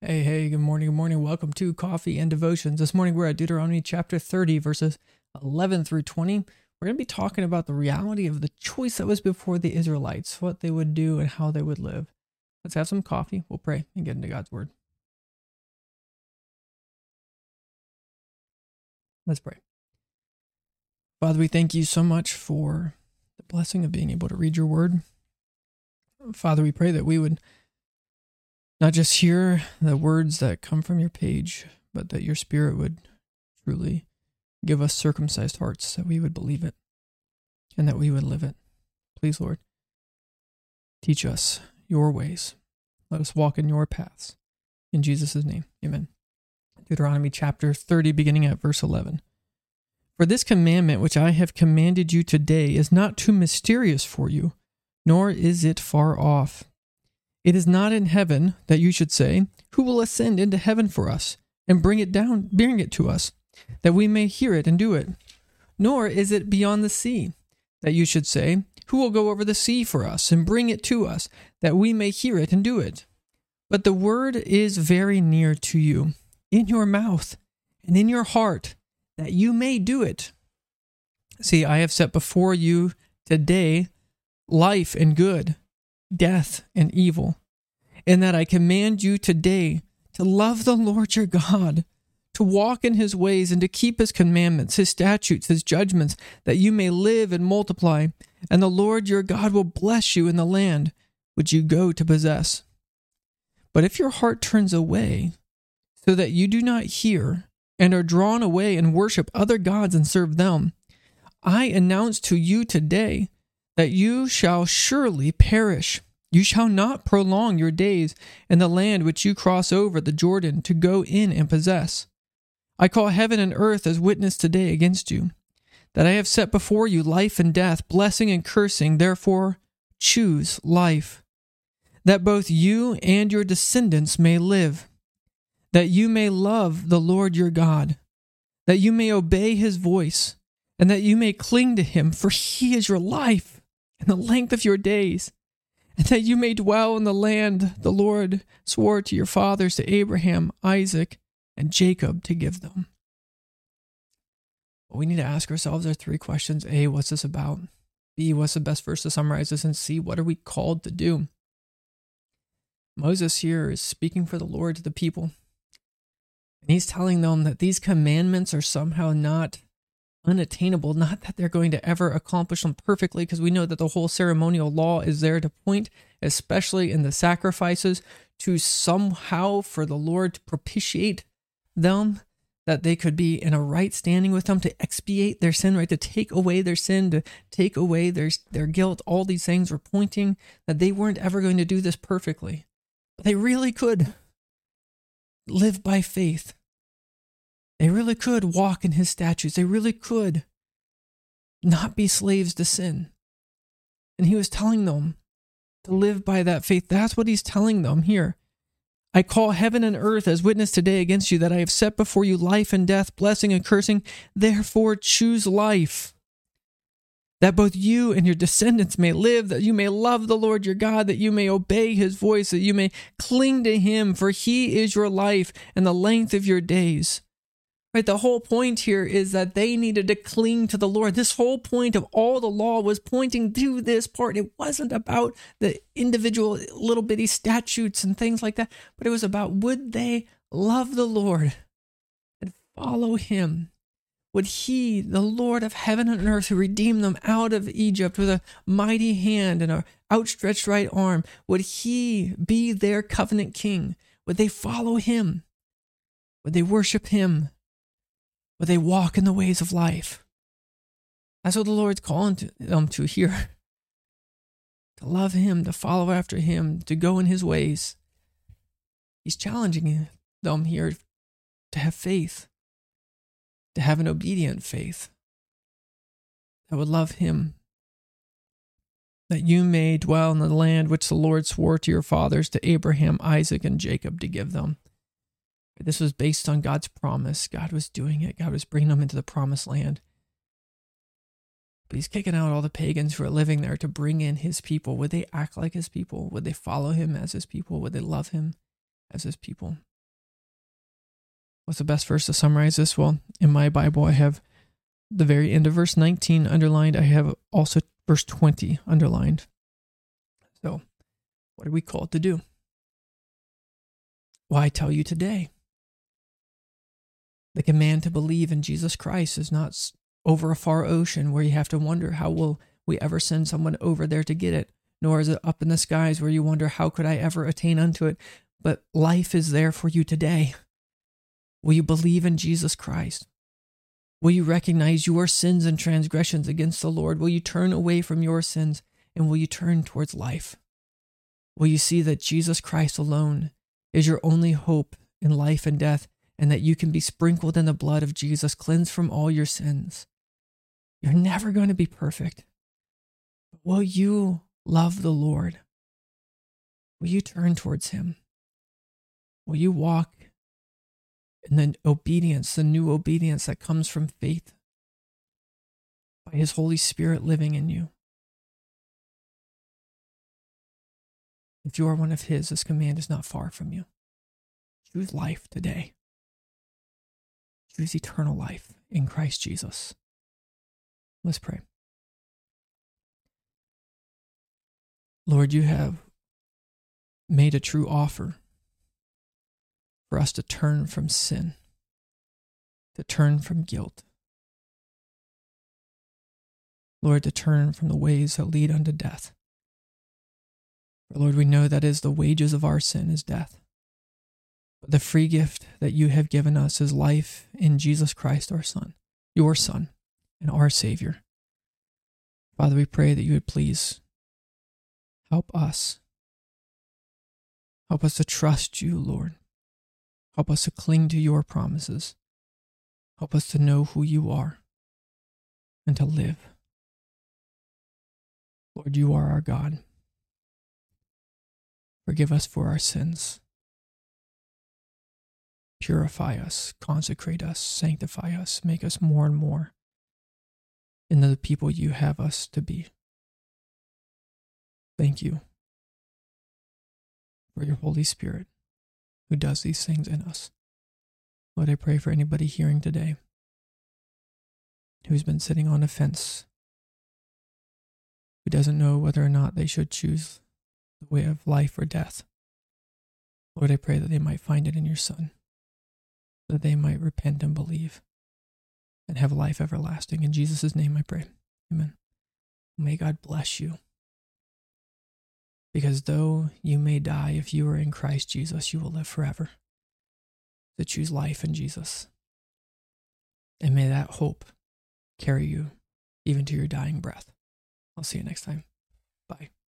Hey, good morning, good morning. Welcome to Coffee and Devotions. This morning we're at Deuteronomy chapter 30, verses 11 through 20. We're going to be talking about the reality of the choice that was before the Israelites, what they would do and how they would live. Let's have some coffee, we'll pray, and get into God's Word. Let's pray. Father, we thank you so much for the blessing of being able to read your Word. Father, we pray that we would not just hear the words that come from your page, but that your Spirit would truly give us circumcised hearts, that we would believe it and that we would live it. Please, Lord, teach us your ways. Let us walk in your paths. In Jesus' name, amen. Deuteronomy chapter 30, beginning at verse 11. For this commandment which I have commanded you today is not too mysterious for you, nor is it far off. It is not in heaven that you should say, who will ascend into heaven for us and bring it to us, that we may hear it and do it? Nor is it beyond the sea that you should say, who will go over the sea for us and bring it to us, that we may hear it and do it? But the word is very near to you, in your mouth and in your heart, that you may do it. See, I have set before you today life and good, death and evil, and that I command you today to love the Lord your God, to walk in his ways and to keep his commandments, his statutes, his judgments, that you may live and multiply, and the Lord your God will bless you in the land which you go to possess. But if your heart turns away, so that you do not hear, and are drawn away and worship other gods and serve them, I announce to you today that you shall surely perish. You shall not prolong your days in the land which you cross over the Jordan to go in and possess. I call heaven and earth as witness today against you, that I have set before you life and death, blessing and cursing. Therefore, choose life, that both you and your descendants may live, that you may love the Lord your God, that you may obey his voice, and that you may cling to him, for he is your life and the length of your days, and that you may dwell in the land the Lord swore to your fathers, to Abraham, Isaac, and Jacob, to give them. What we need to ask ourselves are three questions. A, what's this about? B, what's the best verse to summarize this? And C, what are we called to do? Moses here is speaking for the Lord to the people, and he's telling them that these commandments are somehow not unattainable, not that they're going to ever accomplish them perfectly, because we know that the whole ceremonial law is there to point, especially in the sacrifices, to somehow for the Lord to propitiate them, that they could be in a right standing with them, to expiate their sin, right, to take away their sin, to take away their guilt. All these things were pointing that they weren't ever going to do this perfectly, but they really could live by faith. They really could walk in his statutes. They really could not be slaves to sin. And he was telling them to live by that faith. That's what he's telling them here. I call heaven and earth as witness today against you, that I have set before you life and death, blessing and cursing. Therefore choose life, that both you and your descendants may live, that you may love the Lord your God, that you may obey his voice, that you may cling to him, for he is your life and the length of your days. Right, the whole point here is that they needed to cling to the Lord. This whole point of all the law was pointing to this part. It wasn't about the individual little bitty statutes and things like that, but it was about, would they love the Lord and follow him? Would he, the Lord of heaven and earth, who redeemed them out of Egypt with a mighty hand and an outstretched right arm, would he be their covenant king? Would they follow him? Would they worship him? Would they walk in the ways of life? That's what the Lord's calling them to here. To love him, to follow after him, to go in his ways. He's challenging them here to have faith, to have an obedient faith that would love him, that you may dwell in the land which the Lord swore to your fathers, to Abraham, Isaac, and Jacob, to give them. This was based on God's promise. God was doing it. God was bringing them into the promised land. But he's kicking out all the pagans who are living there to bring in his people. Would they act like his people? Would they follow him as his people? Would they love him as his people? What's the best verse to summarize this? Well, in my Bible, I have the very end of verse 19 underlined. I have also verse 20 underlined. So, what are we called to do? Well, I tell you today, the command to believe in Jesus Christ is not over a far ocean where you have to wonder how will we ever send someone over there to get it, nor is it up in the skies where you wonder how could I ever attain unto it, but life is there for you today. Will you believe in Jesus Christ? Will you recognize your sins and transgressions against the Lord? Will you turn away from your sins and will you turn towards life? Will you see that Jesus Christ alone is your only hope in life and death, and that you can be sprinkled in the blood of Jesus, cleansed from all your sins? You're never going to be perfect. But will you love the Lord? Will you turn towards Him? Will you walk in the obedience, the new obedience that comes from faith by His Holy Spirit living in you? If you are one of His, this command is not far from you. Choose life today. Choose eternal life in Christ Jesus. Let's pray. Lord, you have made a true offer for us to turn from sin, to turn from guilt. Lord, to turn from the ways that lead unto death. For Lord, we know that is the wages of our sin is death. But the free gift that you have given us is life in Jesus Christ, our Son, your Son, and our Savior. Father, we pray that you would please help us. Help us to trust you, Lord. Help us to cling to your promises. Help us to know who you are and to live. Lord, you are our God. Forgive us for our sins. Purify us, consecrate us, sanctify us, make us more and more into the people you have us to be. Thank you for your Holy Spirit who does these things in us. Lord, I pray for anybody hearing today who's been sitting on a fence, who doesn't know whether or not they should choose the way of life or death. Lord, I pray that they might find it in your Son, that they might repent and believe and have life everlasting. In Jesus' name I pray. Amen. May God bless you. Because though you may die, if you are in Christ Jesus, you will live forever. To choose life in Jesus. And may that hope carry you even to your dying breath. I'll see you next time. Bye.